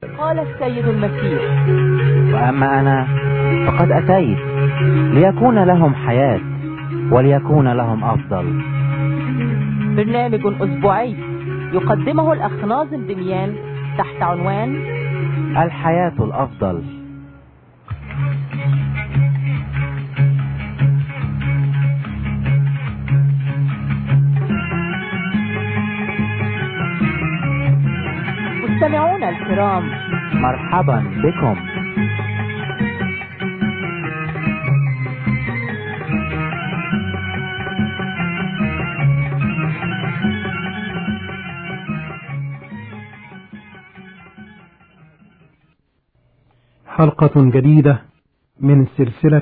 قال السيد المسيح: وأما أنا فقد أتيت ليكون لهم حياة وليكون لهم أفضل. برنامج أسبوعي يقدمه الأخ ناظم دميان تحت عنوان الحياة الأفضل. مستمعونا الكرام، مرحبا بكم. حلقة جديدة من سلسلة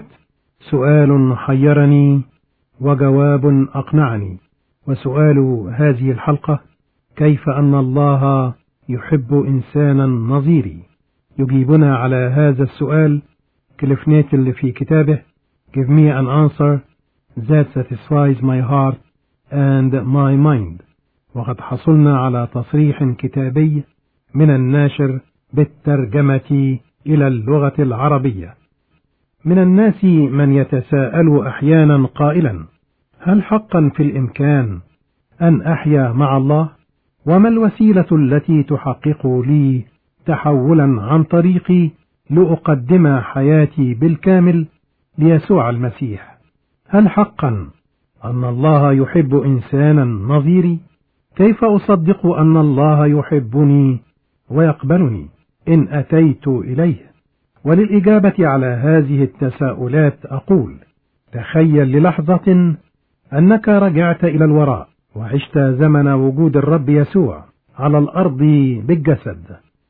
سؤال حيرني وجواب أقنعني. وسؤال هذه الحلقة: كيف أن الله يحب إنسانا نظيري؟ يجيبنا على هذا السؤال كليف نيتل في كتابه Give me an answer that satisfies my heart and my mind. وقد حصلنا على تصريح كتابي من الناشر بالترجمة إلى اللغة العربية. من الناس من يتساءل أحيانا قائلا: هل حقا في الإمكان أن أحيا مع الله؟ وما الوسيلة التي تحقق لي تحولا عن طريقي لأقدم حياتي بالكامل ليسوع المسيح؟ هل حقا أن الله يحب إنسانا نظيري؟ كيف أصدق أن الله يحبني ويقبلني إن أتيت إليه؟ وللإجابة على هذه التساؤلات أقول: تخيل للحظة أنك رجعت إلى الوراء وعشت زمن وجود الرب يسوع على الأرض بالجسد،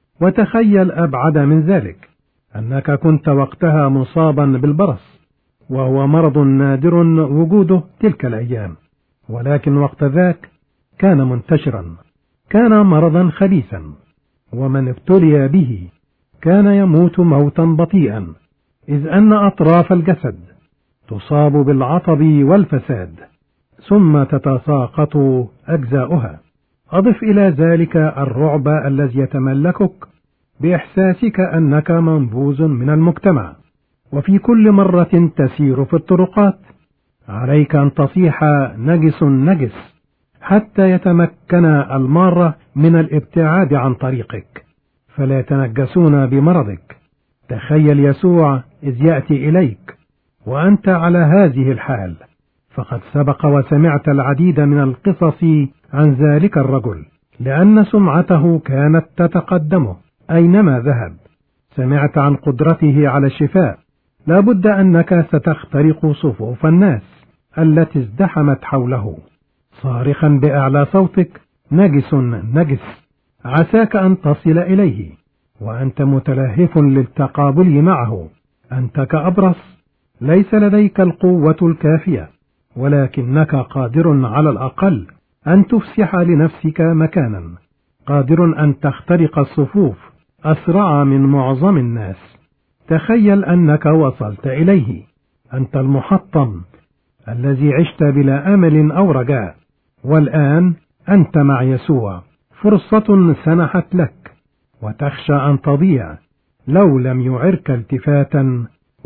وتخيل أبعد من ذلك أنك كنت وقتها مصابا بالبرص، وهو مرض نادر وجوده تلك الأيام، ولكن وقت ذاك كان منتشرا، كان مرضا خبيثا، ومن ابتلي به كان يموت موتا بطيئا، إذ أن أطراف الجسد تصاب بالعطب والفساد ثم تتساقط أجزاؤها. أضف إلى ذلك الرعب الذي يتملكك بإحساسك أنك منبوذ من المجتمع، وفي كل مرة تسير في الطرقات عليك أن تصيح نجس نجس حتى يتمكن المارة من الابتعاد عن طريقك فلا يتنجسون بمرضك. تخيل يسوع إذ يأتي إليك وأنت على هذه الحال، فقد سبق وسمعت العديد من القصص عن ذلك الرجل، لأن سمعته كانت تتقدمه أينما ذهب. سمعت عن قدرته على الشفاء. لابد أنك ستخترق صفوف الناس التي ازدحمت حوله صارخا بأعلى صوتك: نجس نجس، عساك أن تصل إليه، وأنت متلهف للتقابل معه. أنت كأبرص، ليس لديك القوة الكافية، ولكنك قادر على الأقل أن تفسح لنفسك مكانا، قادر أن تخترق الصفوف أسرع من معظم الناس. تخيل أنك وصلت إليه، أنت المحطم الذي عشت بلا أمل أو رجاء، والآن أنت مع يسوع. فرصة سنحت لك، وتخشى أن تضيع لو لم يعرك التفاتا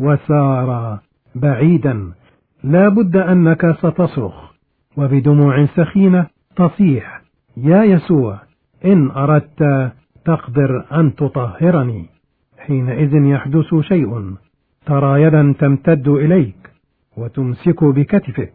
وسار بعيدا. لا بد أنك ستصرخ وبدموع سخينة تصيح: يا يسوع، إن أردت تقدر أن تطهرني. حينئذ يحدث شيء، ترى يدا تمتد إليك وتمسك بكتفك.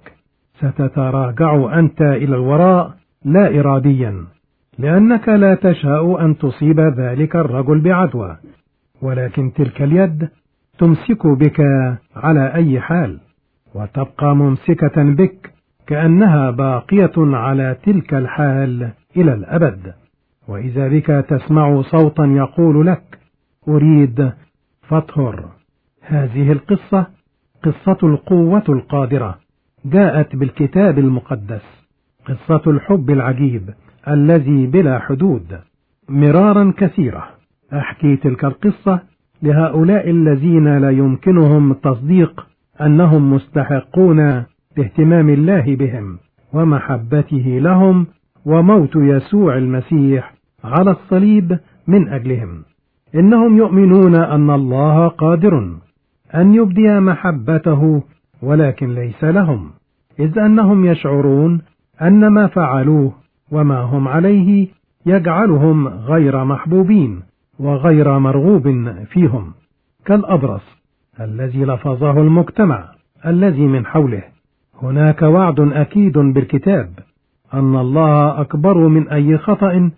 ستتراجع أنت إلى الوراء لا إراديا، لأنك لا تشاء أن تصيب ذلك الرجل بعدوى، ولكن تلك اليد تمسك بك على أي حال، وتبقى ممسكة بك كأنها باقية على تلك الحال إلى الأبد. وإذا بك تسمع صوتا يقول لك: أريد فاطهر. هذه القصة قصة القوة القادرة، جاءت بالكتاب المقدس، قصة الحب العجيب الذي بلا حدود. مرارا كثيرة أحكي تلك القصة لهؤلاء الذين لا يمكنهم تصديق أنهم مستحقون باهتمام الله بهم ومحبته لهم وموت يسوع المسيح على الصليب من أجلهم. إنهم يؤمنون أن الله قادر أن يبدي محبته، ولكن ليس لهم، إذ أنهم يشعرون أن ما فعلوه وما هم عليه يجعلهم غير محبوبين وغير مرغوب فيهم، كالأبرص الذي لفظه المجتمع الذي من حوله. هناك وعد أكيد بالكتاب أن الله أكبر من أي خطأ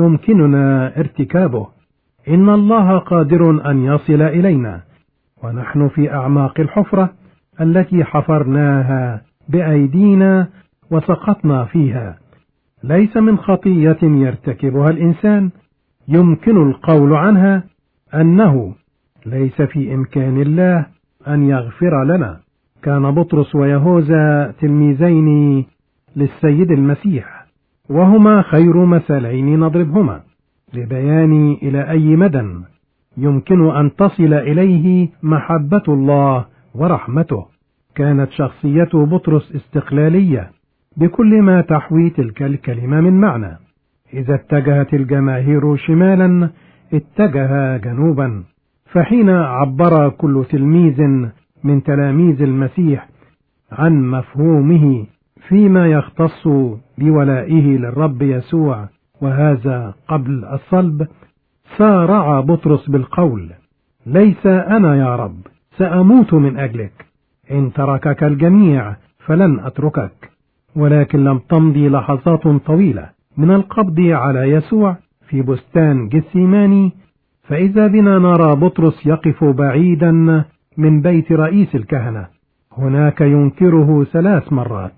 يمكننا ارتكابه. إن الله قادر أن يصل إلينا ونحن في أعماق الحفرة التي حفرناها بأيدينا وسقطنا فيها. ليس من خطية يرتكبها الإنسان يمكن القول عنها أنه ليس في إمكان الله أن يغفر لنا. كان بطرس ويهوذا تلميذين للسيد المسيح، وهما خير مثلين نضربهما لبيان إلى أي مدى يمكن أن تصل إليه محبة الله ورحمته. كانت شخصية بطرس استقلالية بكل ما تحوي تلك الكلمة من معنى. إذا اتجهت الجماهير شمالا اتجه جنوبا، فحين عبر كل تلميذ من تلاميذ المسيح عن مفهومه فيما يختص بولائه للرب يسوع، وهذا قبل الصلب، سارع بطرس بالقول: ليس أنا يا رب، سأموت من أجلك، إن تركك الجميع فلن أتركك. ولكن لم تمضي لحظات طويلة من القبض على يسوع في بستان جثيماني، فإذا بنا نرى بطرس يقف بعيدا من بيت رئيس الكهنة. هناك ينكره 3 مرات،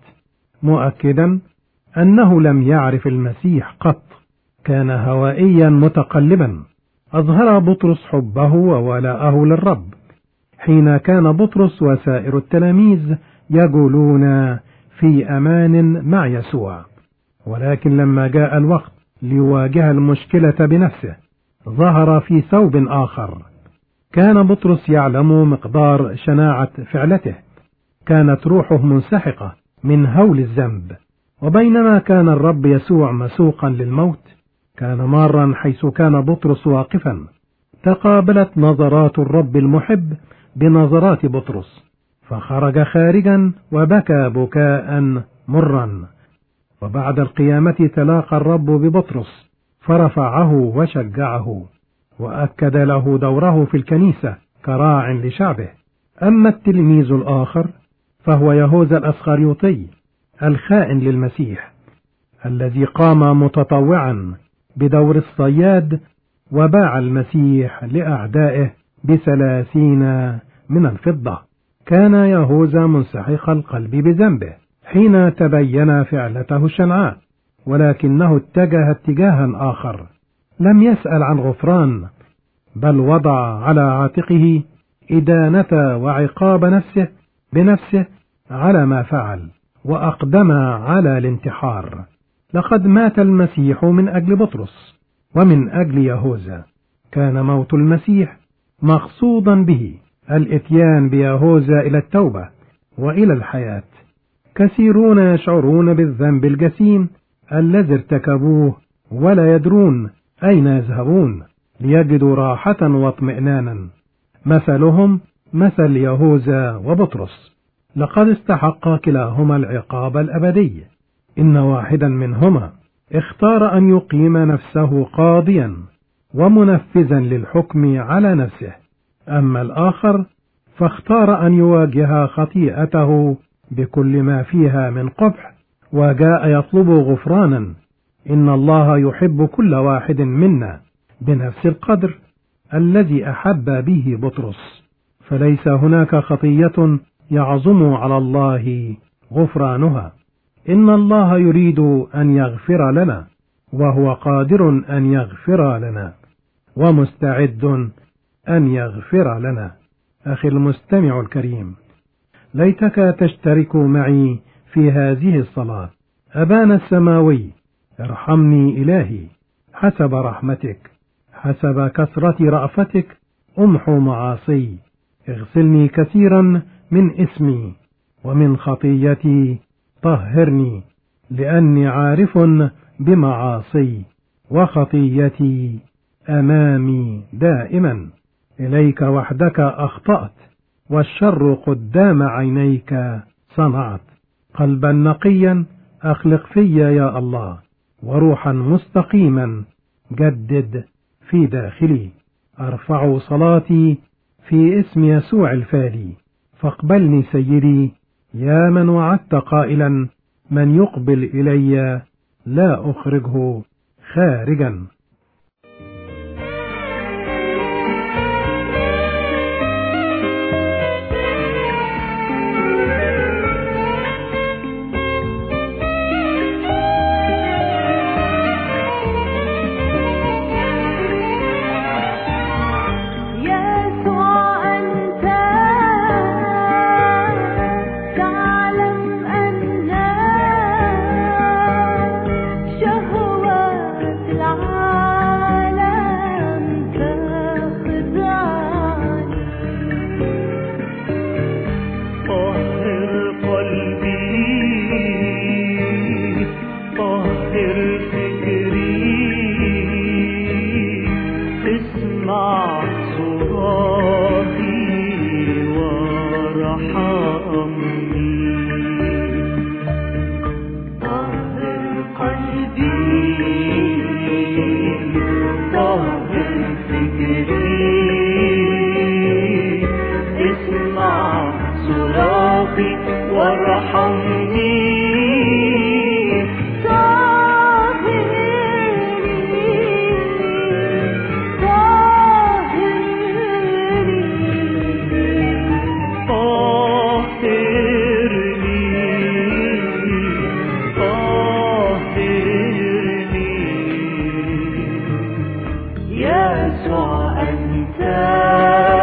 مؤكدا أنه لم يعرف المسيح قط. كان هوائيا متقلبا. أظهر بطرس حبه وولاءه للرب حين كان بطرس وسائر التلاميذ يجولون في أمان مع يسوع. ولكن لما جاء الوقت ليواجه المشكلة بنفسه ظهر في ثوب آخر. كان بطرس يعلم مقدار شناعة فعلته، كانت روحه منسحقة من هول الذنب. وبينما كان الرب يسوع مسوقا للموت، كان مارا حيث كان بطرس واقفا. تقابلت نظرات الرب المحب بنظرات بطرس، فخرج خارجا وبكى بكاء مرا. وبعد القيامة تلاقى الرب ببطرس فرفعه وشجعه، وأكد له دوره في الكنيسة كراع لشعبه. أما التلميذ الآخر فهو يهوذا الأسخريوطي الخائن للمسيح، الذي قام متطوعا بدور الصياد وباع المسيح لأعدائه ب30 من الفضة. كان يهوذا منسحق القلب بذنبه حين تبين فعلته الشنعاء، ولكنه اتجه اتجاها آخر. لم يسأل عن غفران، بل وضع على عاتقه إدانة وعقاب نفسه بنفسه على ما فعل، وأقدم على الانتحار. لقد مات المسيح من أجل بطرس ومن أجل يهوذا. كان موت المسيح مقصودا به الإتيان بيهوذا إلى التوبة وإلى الحياة. كثيرون يشعرون بالذنب الجسيم الذي ارتكبوه ولا يدرون أين يذهبون ليجدوا راحة واطمئنانا. مثلهم مثل يهوذا وبطرس، لقد استحق كلاهما العقاب الأبدي. إن واحدا منهما اختار أن يقيم نفسه قاضيا ومنفذا للحكم على نفسه، أما الآخر فاختار أن يواجه خطيئته بكل ما فيها من قبح وجاء يطلب غفرانا. إن الله يحب كل واحد منا بنفس القدر الذي أحب به بطرس، فليس هناك خطية يعظم على الله غفرانها. إن الله يريد أن يغفر لنا، وهو قادر أن يغفر لنا ومستعد أن يغفر لنا. أخي المستمع الكريم، ليتك تشترك معي في هذه الصلاة. أبانا السماوي، ارحمني إلهي حسب رحمتك، حسب كثرة رأفتك أمحو معاصي، اغسلني كثيرا من اسمي ومن خطيتي طهرني، لأني عارف بمعاصي وخطيتي أمامي دائما. إليك وحدك أخطأت، والشر قدام عينيك صنعت. قلبا نقيا أخلق في يا الله، وروحا مستقيما جدد في داخلي. أرفع صلاتي في اسم يسوع الفادي، فاقبلني سيدي يا من وعدت قائلا: من يقبل إلي لا أخرجه خارجا. يسوع أنت